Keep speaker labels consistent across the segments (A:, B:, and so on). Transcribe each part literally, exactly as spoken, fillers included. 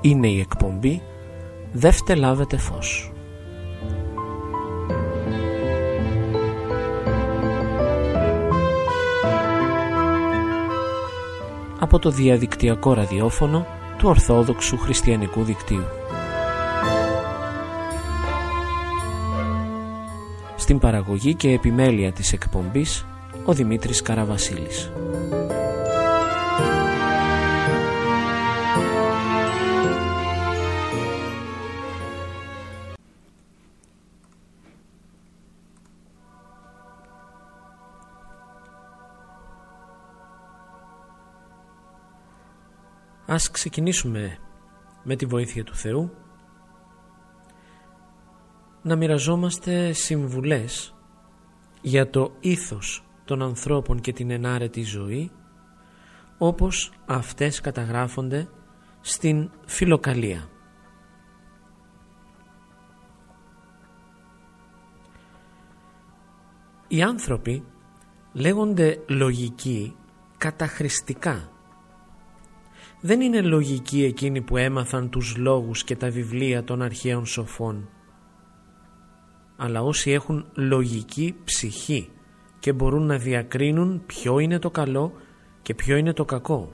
A: είναι η εκπομπή «Δεύτε λάβετε φως». Από το διαδικτυακό ραδιόφωνο του Ορθόδοξου Χριστιανικού Δικτύου. Στην παραγωγή και επιμέλεια της εκπομπής ο Δημήτρης Καραβασίλης. Ας ξεκινήσουμε με τη βοήθεια του Θεού να μοιραζόμαστε συμβουλές για το ήθος των ανθρώπων και την ενάρετη ζωή, όπως αυτές καταγράφονται στην Φιλοκαλία. Οι άνθρωποι λέγονται λογικοί καταχρηστικά. Δεν είναι λογικοί εκείνοι που έμαθαν τους λόγους και τα βιβλία των αρχαίων σοφών, αλλά όσοι έχουν λογική ψυχή και μπορούν να διακρίνουν ποιο είναι το καλό και ποιο είναι το κακό.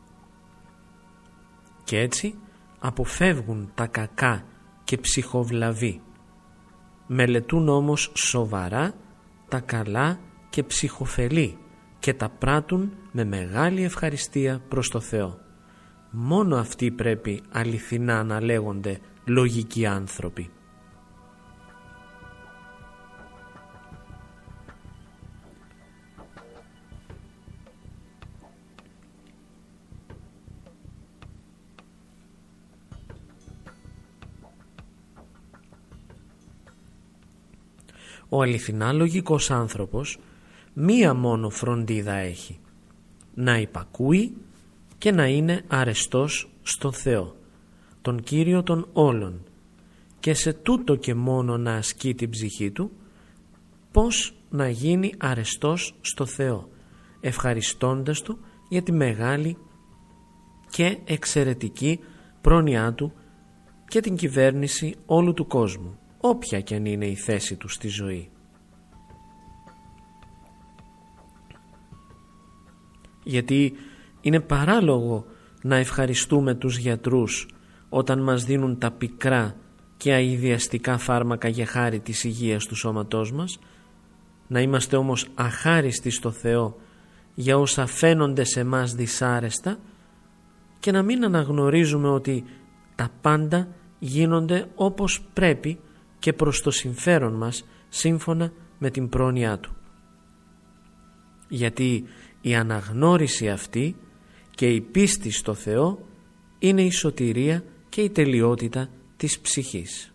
A: Και έτσι αποφεύγουν τα κακά και ψυχοβλαβή. Μελετούν όμως σοβαρά τα καλά και ψυχοφελή και τα πράττουν με μεγάλη ευχαριστία προς το Θεό. Μόνο αυτοί πρέπει αληθινά να λέγονται λογικοί άνθρωποι. Ο αληθινά λογικός άνθρωπος μία μόνο φροντίδα έχει: να υπακούει και να είναι αρεστός στον Θεό, τον Κύριο των όλων, και σε τούτο και μόνο να ασκεί την ψυχή του, πώς να γίνει αρεστός στο Θεό, ευχαριστώντας Του για τη μεγάλη και εξαιρετική πρόνοιά Του και την κυβέρνηση όλου του κόσμου, όποια και αν είναι η θέση του στη ζωή. Γιατί είναι παράλογο να ευχαριστούμε τους γιατρούς όταν μας δίνουν τα πικρά και αηδιαστικά φάρμακα για χάρη της υγείας του σώματός μας, να είμαστε όμως αχάριστοι στο Θεό για όσα φαίνονται σε μας δυσάρεστα και να μην αναγνωρίζουμε ότι τα πάντα γίνονται όπως πρέπει και προς το συμφέρον μας σύμφωνα με την πρόνοιά Του. Γιατί η αναγνώριση αυτή και η πίστη στο Θεό είναι η σωτηρία και η τελειότητα της ψυχής.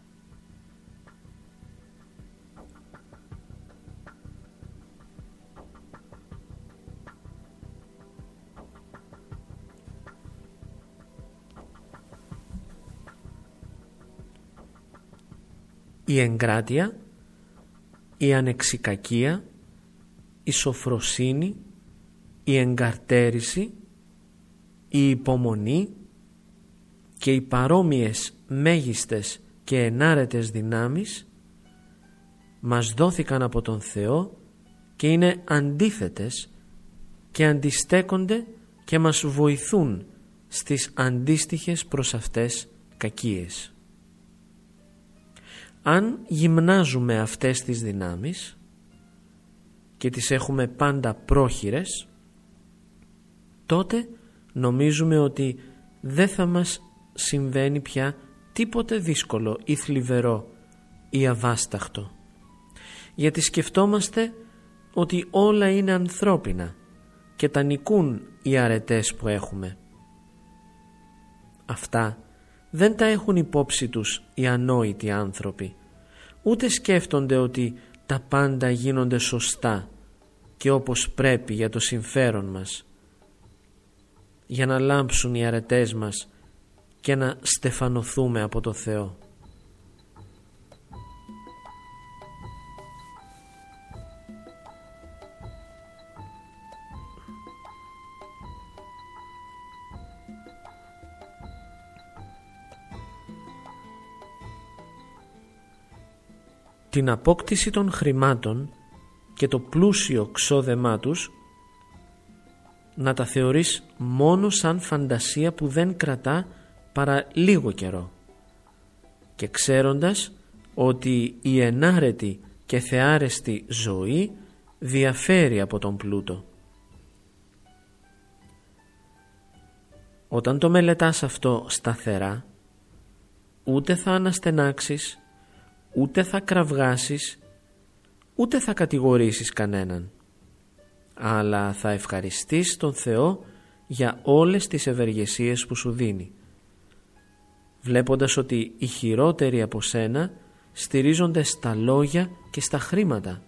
A: Η εγκράτεια, η ανεξικακία, η σοφροσύνη, η εγκαρτέρηση, η υπομονή και οι παρόμοιες μέγιστες και ενάρετες δυνάμεις μας δόθηκαν από τον Θεό και είναι αντίθετες και αντιστέκονται και μας βοηθούν στις αντίστοιχες προς αυτές κακίες. Αν γυμνάζουμε αυτές τις δυνάμεις και τις έχουμε πάντα πρόχειρες, τότε νομίζουμε ότι δεν θα μας συμβαίνει πια τίποτε δύσκολο ή θλιβερό ή αβάσταχτο, γιατί σκεφτόμαστε ότι όλα είναι ανθρώπινα και τα νικούν οι αρετές που έχουμε. Αυτά δεν τα έχουν υπόψη τους οι ανόητοι άνθρωποι, ούτε σκέφτονται ότι τα πάντα γίνονται σωστά και όπως πρέπει για το συμφέρον μας, για να λάμψουν οι αρετές μας και να στεφανωθούμε από το Θεό. την απόκτηση των χρημάτων και το πλούσιο ξόδεμά τους να τα θεωρείς μόνο σαν φαντασία που δεν κρατά παρά λίγο καιρό, και ξέροντας ότι η ενάρετη και θεάρεστη ζωή διαφέρει από τον πλούτο. Όταν το μελετάς αυτό σταθερά, ούτε θα αναστενάξεις, ούτε θα κραυγάσεις, ούτε θα κατηγορήσεις κανέναν, αλλά θα ευχαριστείς τον Θεό για όλες τις ευεργεσίες που σου δίνει, βλέποντας ότι οι χειρότεροι από σένα στηρίζονται στα λόγια και στα χρήματα,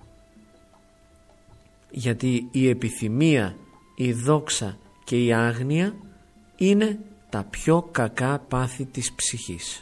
A: γιατί η επιθυμία, η δόξα και η άγνοια είναι τα πιο κακά πάθη της ψυχής.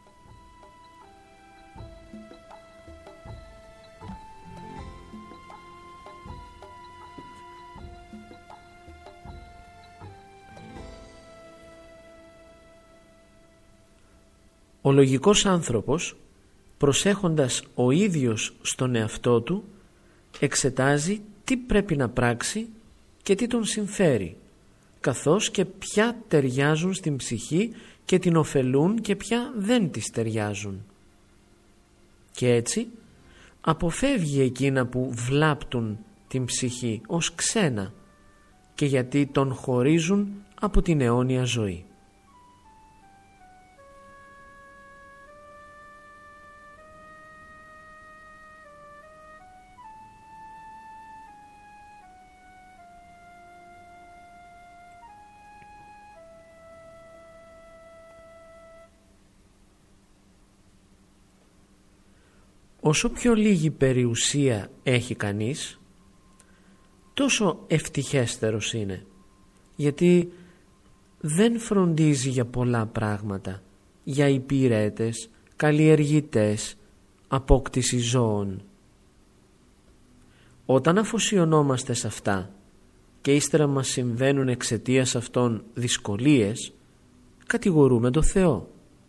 A: Ο λογικός άνθρωπος, προσέχοντας ο ίδιος στον εαυτό του, εξετάζει τι πρέπει να πράξει και τι τον συμφέρει, καθώς και ποια ταιριάζουν στην ψυχή και την ωφελούν και ποια δεν της ταιριάζουν. Και έτσι αποφεύγει εκείνα που βλάπτουν την ψυχή ως ξένα και γιατί τον χωρίζουν από την αιώνια ζωή. Όσο πιο λίγη περιουσία έχει κανείς, τόσο ευτυχέστερος είναι, γιατί δεν φροντίζει για πολλά πράγματα, για υπηρέτες, καλλιεργητές, απόκτηση ζώων. Όταν αφοσιωνόμαστε σε αυτά και ύστερα μας συμβαίνουν εξαιτίας αυτών δυσκολίες, κατηγορούμε τον Θεό.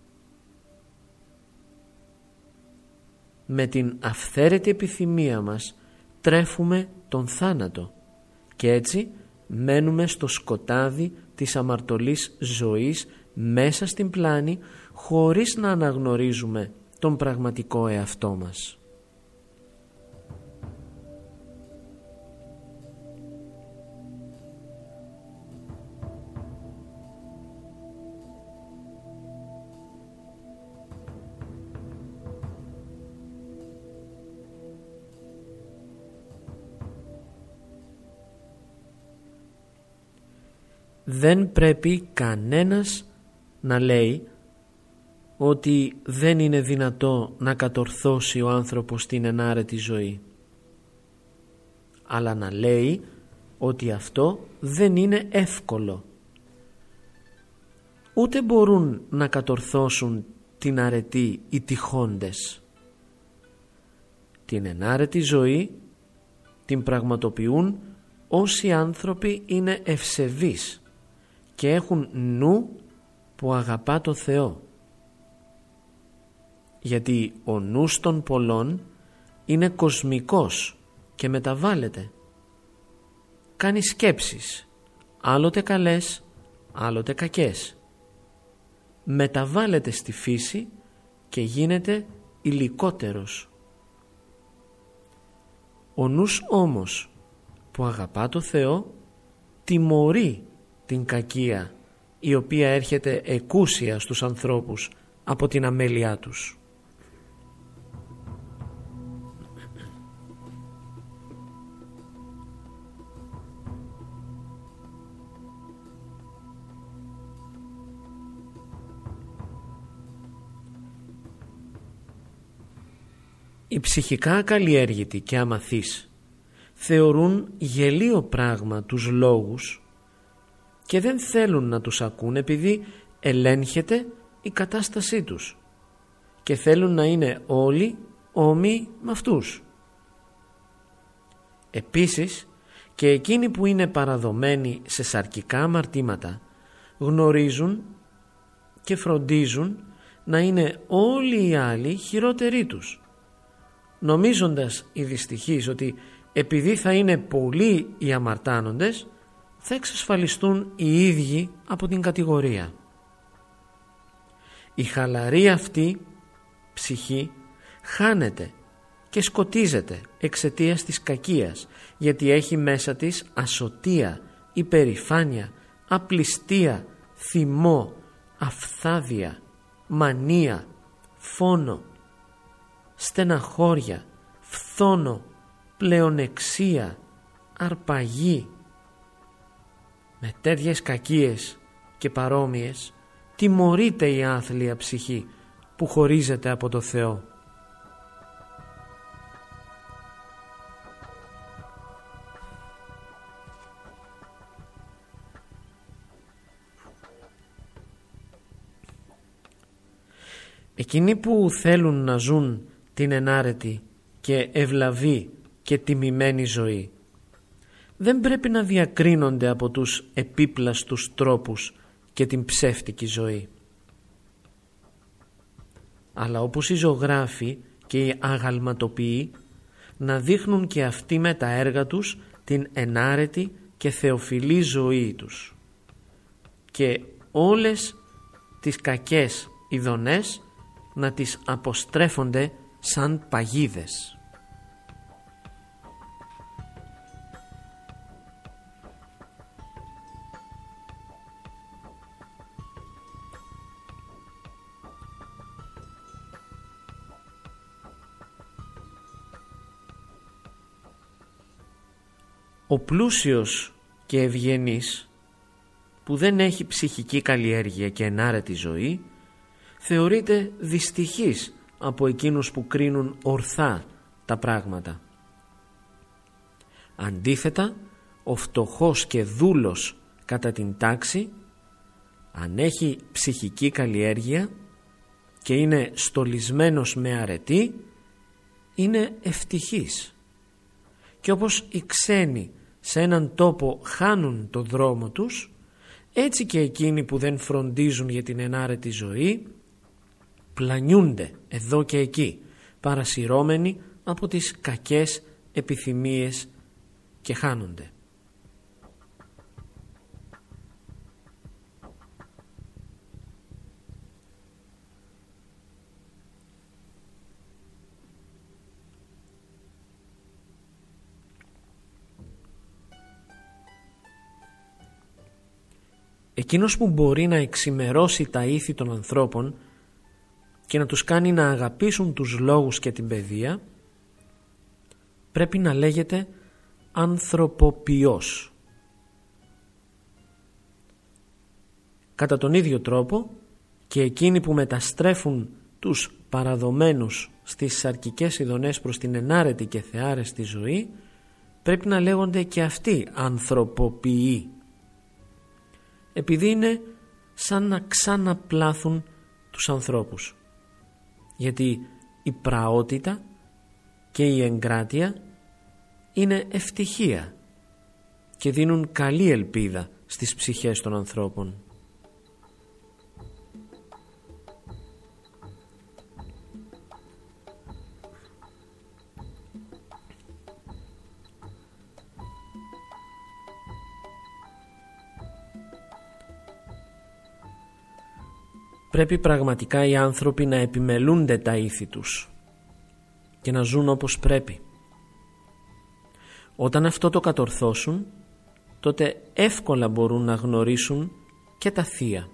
A: Με την αυθαίρετη επιθυμία μας τρέφουμε τον θάνατο και έτσι μένουμε στο σκοτάδι της αμαρτωλής ζωής μέσα στην πλάνη, χωρίς να αναγνωρίζουμε τον πραγματικό εαυτό μας. Δεν πρέπει κανένας να λέει ότι δεν είναι δυνατό να κατορθώσει ο άνθρωπος την ενάρετη ζωή, αλλά να λέει ότι αυτό δεν είναι εύκολο. Ούτε μπορούν να κατορθώσουν την αρετή οι τυχόντες. Την ενάρετη ζωή την πραγματοποιούν όσοι άνθρωποι είναι ευσεβείς και έχουν νου που αγαπά το Θεό, γιατί ο νους των πολλών είναι κοσμικός και μεταβάλλεται. Κάνει σκέψεις, άλλοτε καλές, άλλοτε κακές. Μεταβάλλεται στη φύση και γίνεται υλικότερος. Ο νους όμως που αγαπά το Θεό τιμωρεί την κακία η οποία έρχεται εκούσια στους ανθρώπους από την αμέλειά τους. Οι ψυχικά ακαλλιέργητοι και αμαθείς θεωρούν γελίο πράγμα τους λόγους και δεν θέλουν να τους ακούν επειδή ελέγχεται η κατάστασή τους και θέλουν να είναι όλοι όμοιοι με αυτούς. Επίσης και εκείνοι που είναι παραδομένοι σε σαρκικά αμαρτήματα γνωρίζουν και φροντίζουν να είναι όλοι οι άλλοι χειρότεροι τους, νομίζοντας οι δυστυχείς ότι επειδή θα είναι πολλοί οι αμαρτάνοντες, θα εξασφαλιστούν οι ίδιοι από την κατηγορία. Η χαλαρή αυτή ψυχή χάνεται και σκοτίζεται εξαιτίας της κακίας, γιατί έχει μέσα της ασωτεία, υπερηφάνεια, απληστία, θυμό, αφθάδεια, μανία, φόνο, στεναχώρια, φθόνο, πλεονεξία, αρπαγή. Με τέτοιες κακίες και παρόμοιες τιμωρείται η άθλια ψυχή που χωρίζεται από το Θεό. Εκείνοι που θέλουν να ζουν την ενάρετη και ευλαβή και τιμημένη ζωή δεν πρέπει να διακρίνονται από τους επίπλαστους τρόπους και την ψεύτικη ζωή. Αλλά όπως οι ζωγράφοι και οι αγαλματοποιοί να δείχνουν και αυτοί με τα έργα τους την ενάρετη και θεοφιλή ζωή τους και όλες τις κακές ειδονές να τις αποστρέφονται σαν παγίδες. Ο πλούσιος και ευγενής που δεν έχει ψυχική καλλιέργεια και ενάρετη ζωή θεωρείται δυστυχής από εκείνους που κρίνουν ορθά τα πράγματα. Αντίθετα, ο φτωχός και δούλος κατά την τάξη, αν έχει ψυχική καλλιέργεια και είναι στολισμένος με αρετή, είναι ευτυχής. Και όπως οι ξένοι σε έναν τόπο χάνουν το δρόμο τους, έτσι και εκείνοι που δεν φροντίζουν για την ενάρετη ζωή πλανιούνται εδώ και εκεί, παρασυρώμενοι από τις κακές επιθυμίες και χάνονται. Εκείνος που μπορεί να εξημερώσει τα ήθη των ανθρώπων και να τους κάνει να αγαπήσουν τους λόγους και την παιδεία, πρέπει να λέγεται ανθρωποποιός. Κατά τον ίδιο τρόπο και εκείνοι που μεταστρέφουν τους παραδομένους στις σαρκικές ειδονές προς την ενάρετη και θεάρεστη ζωή, πρέπει να λέγονται και αυτοί ανθρωποποιοί, επειδή είναι σαν να ξαναπλάθουν τους ανθρώπους. Γιατί η πραότητα και η εγκράτεια είναι ευτυχία και δίνουν καλή ελπίδα στις ψυχές των ανθρώπων. Πρέπει πραγματικά οι άνθρωποι να επιμελούνται τα ήθη τους και να ζουν όπως πρέπει. Όταν αυτό το κατορθώσουν, τότε εύκολα μπορούν να γνωρίσουν και τα θεία.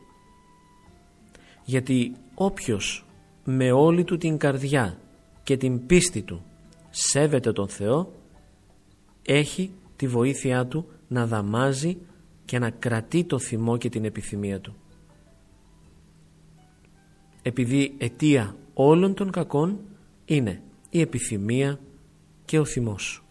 A: Γιατί όποιος με όλη του την καρδιά και την πίστη του σέβεται τον Θεό, έχει τη βοήθειά του να δαμάζει και να κρατεί το θυμό και την επιθυμία του. Επειδή αιτία όλων των κακών είναι η επιθυμία και ο θυμός.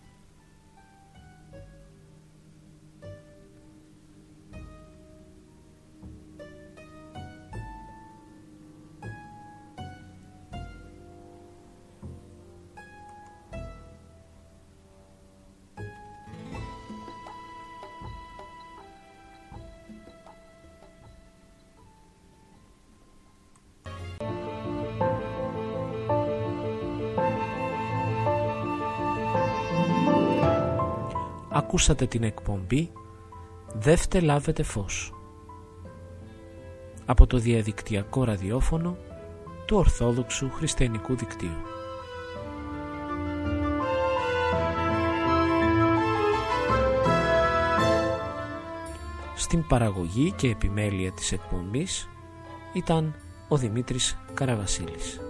A: Ακούσατε την εκπομπή «Δεύτε λάβετε φως» από το διαδικτυακό ραδιόφωνο του Ορθόδοξου Χριστιανικού Δικτύου. Στην παραγωγή και επιμέλεια της εκπομπής ήταν ο Δημήτρης Καραβασίλης.